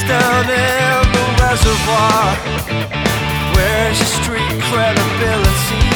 down in the reservoir. Where's your street credibility?